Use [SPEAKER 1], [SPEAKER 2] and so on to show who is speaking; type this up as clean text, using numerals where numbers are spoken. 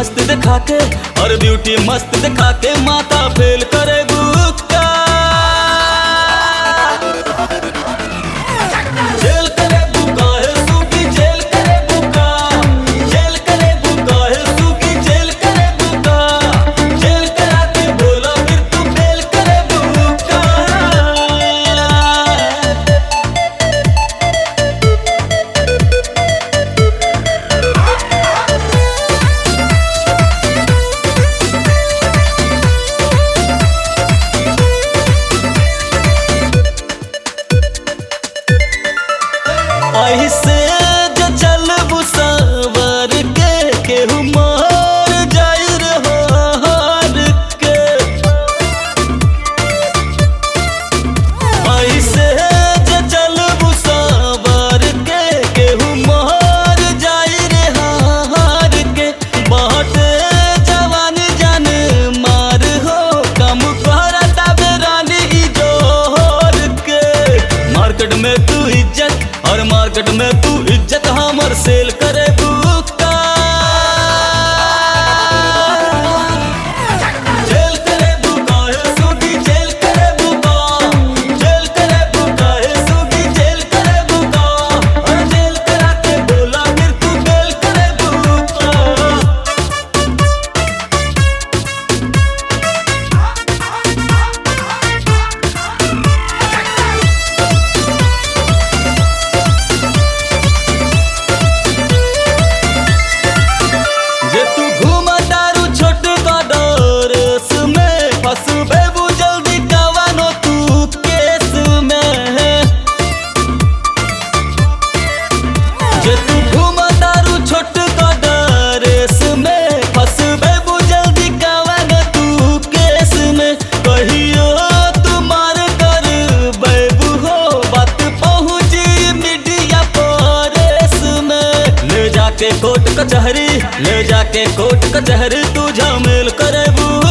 [SPEAKER 1] मस्त दिखा के और ब्यूटी मस्त दिखा के माथा फेल करे बुक्का। जेल करे बुका है सूखी जेल करे बुका, जेल करे बुका है सूखी जेल करे बुका, जेल करा के बोला फिर तू फेल करे बुक्का। ऐसे जो चलबू सवर के केहू मार जाई रे हार के। ऐसे जो चलबू सवर के केहू मार जाई रे हार के। बाटे जवानी जान मार हो कम करता बेरानी जोर के। मार्केट में तू इज्जत और मार्केट में तू इज्जत हमर सेल करे बुक्का। जेल करे बुका है सूखी जेल करे बुका, जेल करे बुका है सूखी जेल करे बुका, और जेल करा के बोला फिर तू फेल करे बुक्का। जे तू घूमा दारू छोट का डोरेस में फंसबे बु जल्दी कवानो तू केस में। जे तू घूमा दारू छोट का डोरेस में फंसबे बु जल्दी कवानो तू केस में। कहियो तू मार कर बेबू हो बात पहुंची मीडिया परेस में। ले जाके कोर्ट कचहरी, ले जाके कोर्ट कचहरी तू झमेल करे बू।